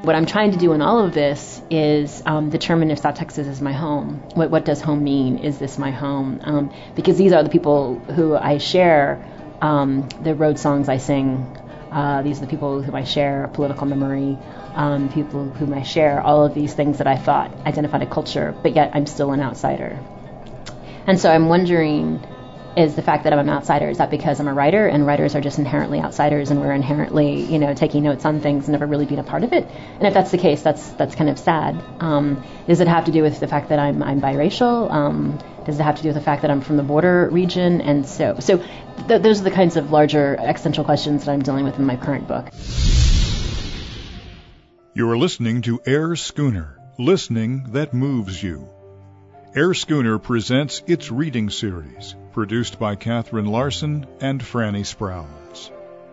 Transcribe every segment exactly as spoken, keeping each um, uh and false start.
What I'm trying to do in all of this is um, determine if South Texas is my home. What, what does home mean? Is this my home? Um, because these are the people who I share um, the road songs I sing. Uh, these are the people whom I share political memory, um, people whom I share all of these things that I thought identified a culture, but yet I'm still an outsider. And so I'm wondering, is the fact that I'm an outsider, is that because I'm a writer and writers are just inherently outsiders and we're inherently, you know, taking notes on things and never really being a part of it? And if that's the case, that's that's kind of sad. Um, does it have to do with the fact that I'm I'm biracial? Um, does it have to do with the fact that I'm from the border region? And so, so th- those are the kinds of larger existential questions that I'm dealing with in my current book. You are listening to Air Schooner, listening that moves you. Air Schooner presents its reading series, produced by Catherine Larson and Franny Sprouse.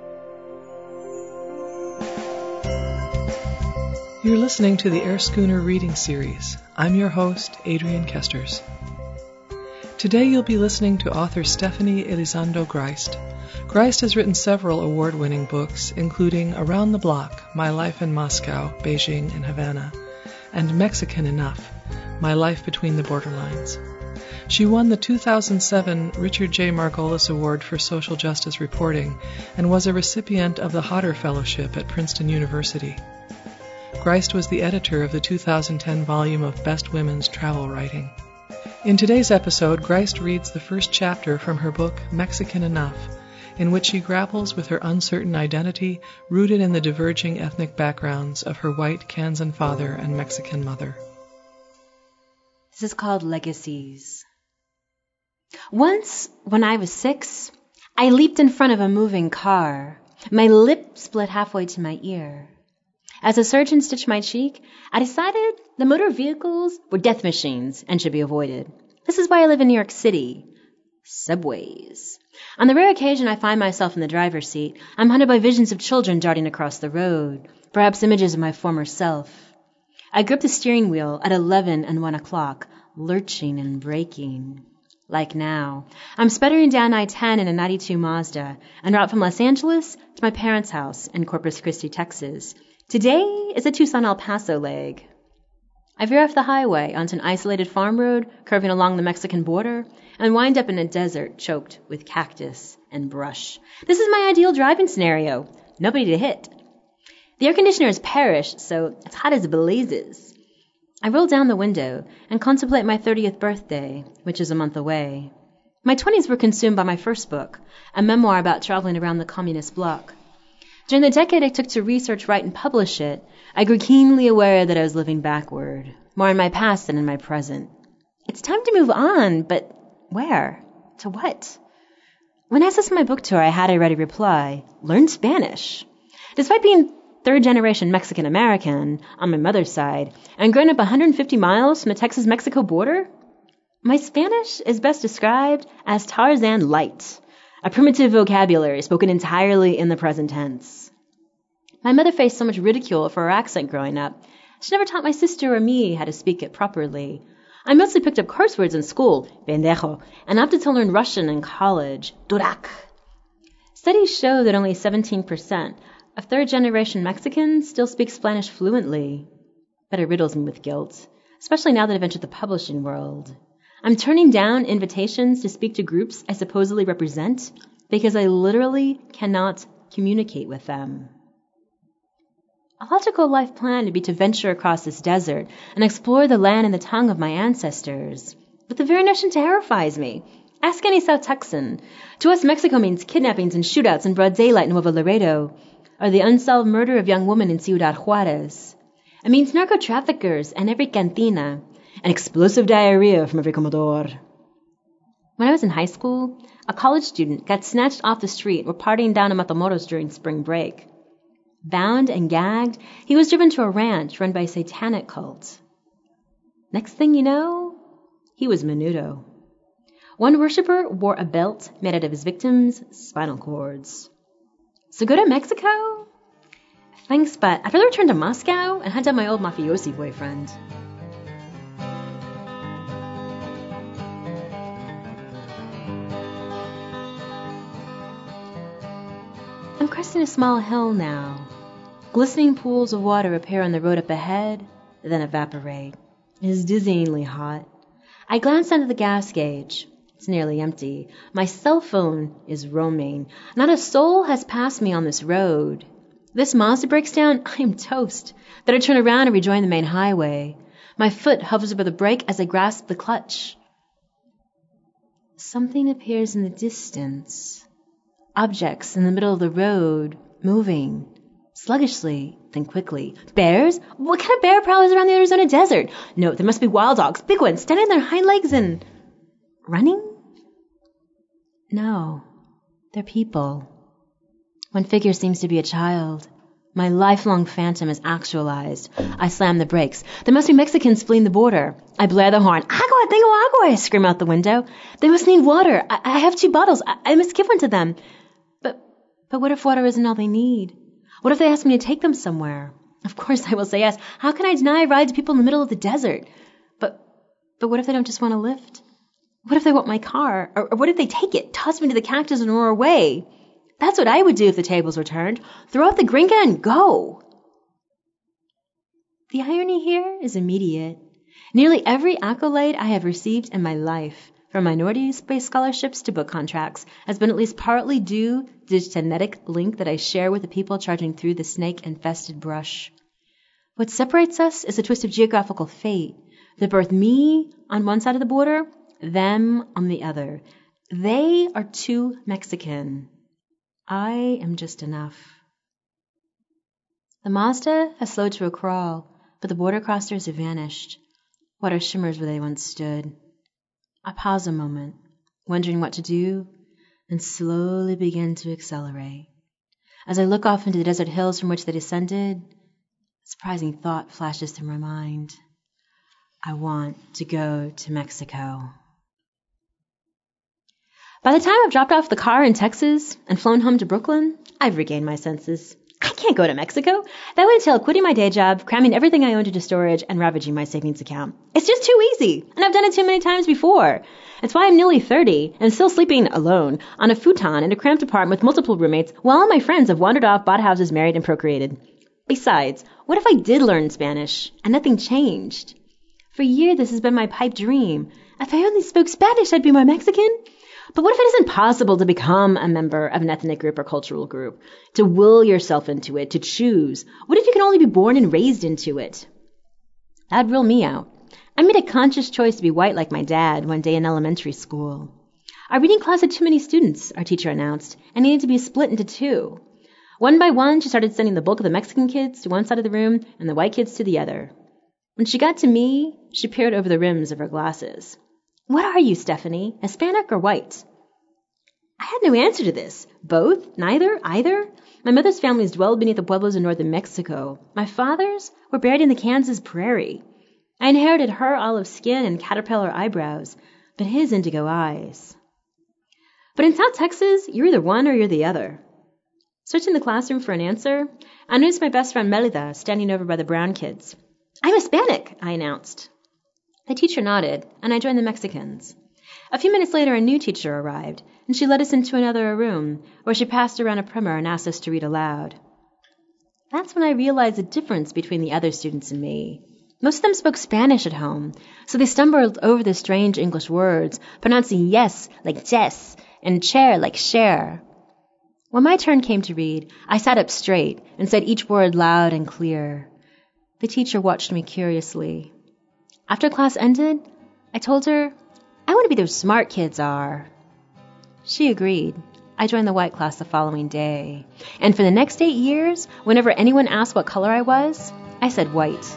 You're listening to the Air Schooner reading series. I'm your host, Adrienne Kesters. Today you'll be listening to author Stephanie Elizondo Grist. Grist has written several award-winning books, including Around the Block, My Life in Moscow, Beijing, and Havana, and Mexican Enough, My Life Between the Borderlines. She won the two thousand seven Richard J. Margolis Award for Social Justice Reporting and was a recipient of the Hodder Fellowship at Princeton University. Grist was the editor of the two thousand ten volume of Best Women's Travel Writing. In today's episode, Grist reads the first chapter from her book Mexican Enough, in which she grapples with her uncertain identity rooted in the diverging ethnic backgrounds of her white Kansan father and Mexican mother. This is called Legacies. Once, when I was six, I leaped in front of a moving car. My lip split halfway to my ear. As a surgeon stitched my cheek, I decided the motor vehicles were death machines and should be avoided. This is why I live in New York City. Subways. On the rare occasion I find myself in the driver's seat, I'm haunted by visions of children darting across the road, perhaps images of my former self. I grip the steering wheel at eleven and one o'clock, lurching and braking. Like now, I'm sputtering down I ten in a ninety-two Mazda, en route from Los Angeles to my parents' house in Corpus Christi, Texas. Today is a Tucson-El Paso leg. I veer off the highway onto an isolated farm road curving along the Mexican border and wind up in a desert choked with cactus and brush. This is my ideal driving scenario. Nobody to hit. The air conditioner has perished, so it's hot as blazes. I roll down the window and contemplate my thirtieth birthday, which is a month away. My twenties were consumed by my first book, a memoir about traveling around the communist bloc. During the decade it took to research, write, and publish it, I grew keenly aware that I was living backward, more in my past than in my present. It's time to move on, but where? To what? When asked this in my book tour, I had a ready reply: learn Spanish. Despite being third-generation Mexican-American on my mother's side and growing up one hundred fifty miles from the Texas-Mexico border, my Spanish is best described as Tarzan light, a primitive vocabulary spoken entirely in the present tense. My mother faced so much ridicule for her accent growing up. She never taught my sister or me how to speak it properly. I mostly picked up curse words in school, pendejo, and opted to learn Russian in college, durak. Studies show that only seventeen percent of third-generation Mexicans still speak Spanish fluently. But it riddles me with guilt, especially now that I've entered the publishing world. I'm turning down invitations to speak to groups I supposedly represent because I literally cannot communicate with them. A logical life plan would be to venture across this desert and explore the land and the tongue of my ancestors. But the very notion terrifies me. Ask any South Texan. To us, Mexico means kidnappings and shootouts in broad daylight in Nuevo Laredo, or the unsolved murder of young women in Ciudad Juarez. It means narco-traffickers and every cantina, and explosive diarrhea from every comedor. When I was in high school, a college student got snatched off the street while partying down in Matamoros during spring break. Bound and gagged, he was driven to a ranch run by a satanic cult. Next thing you know, he was Menudo. One worshiper wore a belt made out of his victims' spinal cords. So go to Mexico? Thanks, but I'd rather return to Moscow and hunt out my old mafiosi boyfriend. I'm cresting a small hill now. Glistening pools of water appear on the road up ahead, then evaporate. It is dizzyingly hot. I glance under the gas gauge. It's nearly empty. My cell phone is roaming. Not a soul has passed me on this road. If this Mazda breaks down, I am toast. Then I turn around and rejoin the main highway. My foot hovers over the brake as I grasp the clutch. Something appears in the distance. Objects in the middle of the road, moving. Sluggishly, then quickly. Bears? What kind of bear prowls around the Arizona desert? No, there must be wild dogs, big ones, standing on their hind legs and... running? No, they're people. One figure seems to be a child. My lifelong phantom is actualized. I slam the brakes. There must be Mexicans fleeing the border. I blare the horn. Agua, tengo agua! I scream out the window. They must need water. I, I have two bottles. I, I must give one to them. But, but what if water isn't all they need? What if they ask me to take them somewhere? Of course I will say yes. How can I deny a ride to people in the middle of the desert? But but what if they don't just want a lift? What if they want my car? Or, or what if they take it, toss me to the cactus and roar away? That's what I would do if the tables were turned. Throw out the gringa and go. The irony here is immediate. Nearly every accolade I have received in my life, from minority-based scholarships to book contracts, has been at least partly due to the genetic link that I share with the people charging through the snake-infested brush. What separates us is a twist of geographical fate that birthed me on one side of the border, them on the other. They are too Mexican. I am just enough. The Mazda has slowed to a crawl, but the border crossers have vanished. Water shimmers where they once stood. I pause a moment, wondering what to do, and slowly begin to accelerate. As I look off into the desert hills from which they descended, a surprising thought flashes through my mind. I want to go to Mexico. By the time I've dropped off the car in Texas and flown home to Brooklyn, I've regained my senses. I can't go to Mexico. That would entail quitting my day job, cramming everything I owned into storage, and ravaging my savings account. It's just too easy, and I've done it too many times before. It's why I'm nearly thirty and still sleeping alone on a futon in a cramped apartment with multiple roommates while all my friends have wandered off, bought houses, married, and procreated. Besides, what if I did learn Spanish and nothing changed? For years, this has been my pipe dream. If I only spoke Spanish, I'd be more Mexican. But what if it isn't possible to become a member of an ethnic group or cultural group, to will yourself into it, to choose? What if you can only be born and raised into it? That'd rule me out. I made a conscious choice to be white like my dad one day in elementary school. Our reading class had too many students, our teacher announced, and needed to be split into two. One by one, she started sending the bulk of the Mexican kids to one side of the room and the white kids to the other. When she got to me, she peered over the rims of her glasses. What are you, Stephanie, Hispanic or white? I had no answer to this. Both? Neither? Either? My mother's families dwelled beneath the pueblos in northern Mexico. My father's were buried in the Kansas prairie. I inherited her olive skin and caterpillar eyebrows, but his indigo eyes. But in South Texas, you're either one or you're the other. Searching the classroom for an answer, I noticed my best friend Melida standing over by the brown kids. I'm Hispanic, I announced. The teacher nodded, and I joined the Mexicans. A few minutes later, a new teacher arrived, and she led us into another room, where she passed around a primer and asked us to read aloud. That's when I realized the difference between the other students and me. Most of them spoke Spanish at home, so they stumbled over the strange English words, pronouncing yes like yes, and chair like share. When my turn came to read, I sat up straight and said each word loud and clear. The teacher watched me curiously. After class ended, I told her, I want to be those smart kids are. She agreed. I joined the white class the following day. And for the next eight years, whenever anyone asked what color I was, I said white.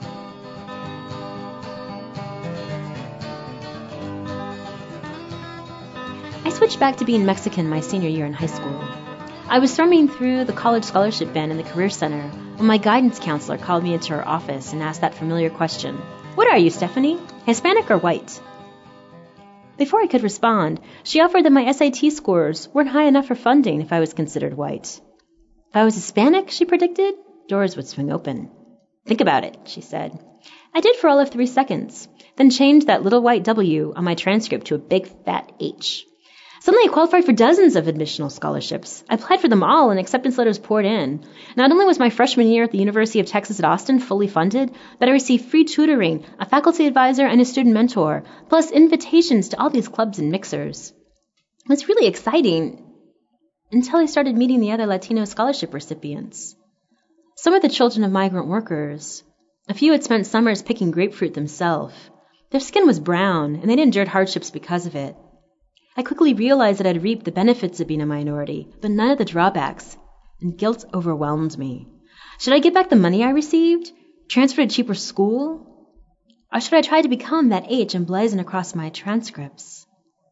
I switched back to being Mexican my senior year in high school. I was thrumming through the college scholarship bin in the Career Center when my guidance counselor called me into her office and asked that familiar question. What are you, Stephanie? Hispanic or white? Before I could respond, she offered that my S A T scores weren't high enough for funding if I was considered white. If I was Hispanic, she predicted, doors would swing open. Think about it, she said. I did for all of three seconds, then changed that little white W on my transcript to a big fat H. Suddenly I qualified for dozens of admissional scholarships. I applied for them all and acceptance letters poured in. Not only was my freshman year at the University of Texas at Austin fully funded, but I received free tutoring, a faculty advisor, and a student mentor, plus invitations to all these clubs and mixers. It was really exciting until I started meeting the other Latino scholarship recipients. Some were the children of migrant workers. A few had spent summers picking grapefruit themselves. Their skin was brown, and they'd endured hardships because of it. I quickly realized that I'd reaped the benefits of being a minority, but none of the drawbacks, and guilt overwhelmed me. Should I give back the money I received, transfer to a cheaper school, or should I try to become that H emblazoned across my transcripts?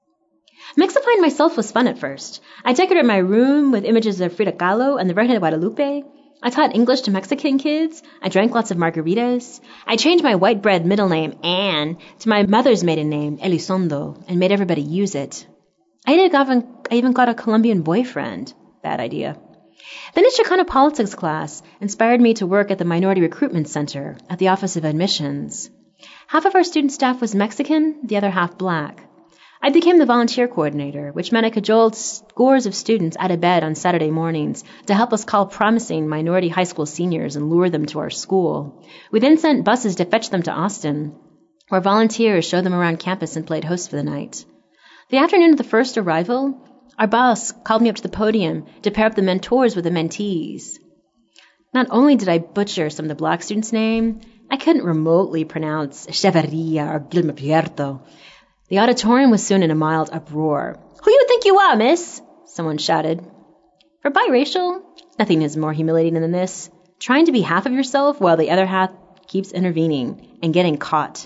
Mixifying myself was fun at first. I decorated my room with images of Frida Kahlo and the Virgen de Guadalupe. I taught English to Mexican kids. I drank lots of margaritas. I changed my white bread middle name, Anne, to my mother's maiden name, Elizondo, and made everybody use it. I even, I even got a Colombian boyfriend. Bad idea. Then a Chicano politics class inspired me to work at the Minority Recruitment Center at the Office of Admissions. Half of our student staff was Mexican, the other half black. I became the volunteer coordinator, which meant I cajoled scores of students out of bed on Saturday mornings to help us call promising minority high school seniors and lure them to our school. We then sent buses to fetch them to Austin, where volunteers showed them around campus and played host for the night. The afternoon of the first arrival, our boss called me up to the podium to pair up the mentors with the mentees. Not only did I butcher some of the black students' name, I couldn't remotely pronounce Echeverria or Gilmerpierto. The auditorium was soon in a mild uproar. "Who you think you are, miss?" someone shouted. For biracial, nothing is more humiliating than this. Trying to be half of yourself while the other half keeps intervening and getting caught.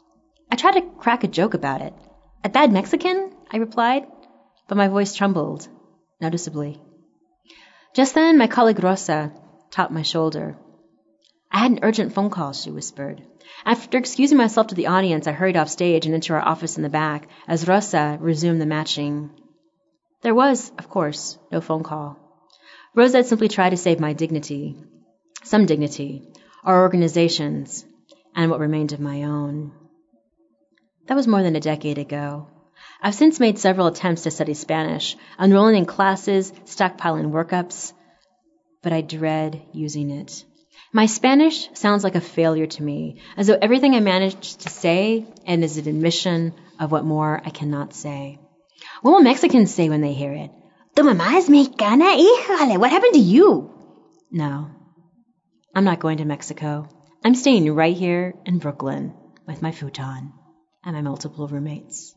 I tried to crack a joke about it. "A bad Mexican?" I replied, but my voice trembled noticeably. Just then, my colleague Rosa tapped my shoulder. "I had an urgent phone call," she whispered. After excusing myself to the audience, I hurried off stage and into our office in the back as Rosa resumed the matching. There was, of course, no phone call. Rosa had simply tried to save my dignity, some dignity, our organization's, and what remained of my own. That was more than a decade ago. I've since made several attempts to study Spanish, enrolling in classes, stockpiling workups, but I dread using it. My Spanish sounds like a failure to me, as though everything I managed to say and is an admission of what more I cannot say. What will Mexicans say when they hear it? "Tu mamá es mexicana, híjale, what happened to you?" No, I'm not going to Mexico. I'm staying right here in Brooklyn with my futon and my multiple roommates.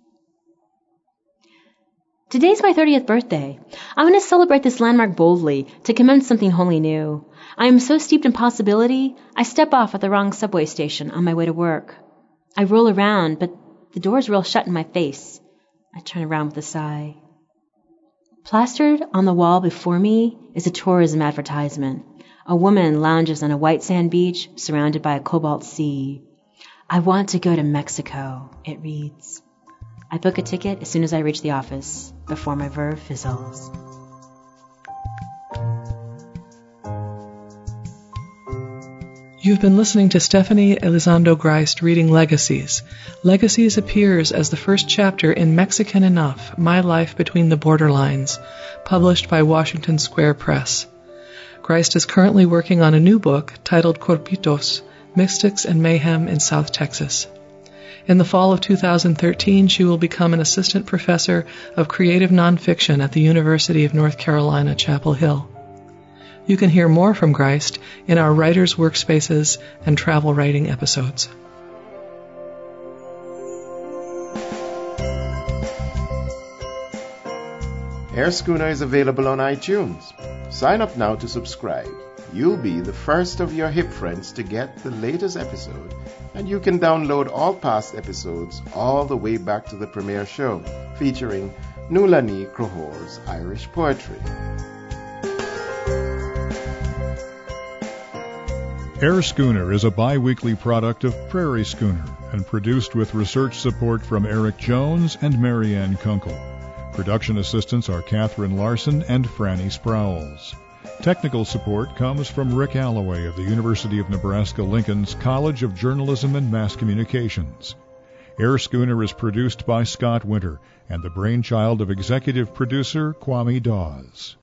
Today's my thirtieth birthday. I want to celebrate this landmark boldly, to commence something wholly new. I am so steeped in possibility, I step off at the wrong subway station on my way to work. I roll around, but the doors roll shut in my face. I turn around with a sigh. Plastered on the wall before me is a tourism advertisement. A woman lounges on a white sand beach surrounded by a cobalt sea. "I want to go to Mexico," it reads. I book a ticket as soon as I reach the office, before my verve fizzles. You've been listening to Stephanie Elizondo Grist reading Legacies. Legacies appears as the first chapter in Mexican Enough, My Life Between the Borderlines, published by Washington Square Press. Grist is currently working on a new book titled Corpitos, Mystics and Mayhem in South Texas. In the fall of two thousand thirteen, she will become an assistant professor of creative nonfiction at the University of North Carolina, Chapel Hill. You can hear more from Grist in our Writers' Workspaces and Travel Writing episodes. Air Schooner is available on iTunes. Sign up now to subscribe. You'll be the first of your hip friends to get the latest episode, and you can download all past episodes all the way back to the premiere show, featuring Nulani Krohor's Irish poetry. Air Schooner is a bi-weekly product of Prairie Schooner and produced with research support from Eric Jones and Marianne Kunkel. Production assistants are Catherine Larson and Franny Sprowls. Technical support comes from Rick Alloway of the University of Nebraska-Lincoln's College of Journalism and Mass Communications. Air Schooner is produced by Scott Winter and the brainchild of executive producer Kwame Dawes.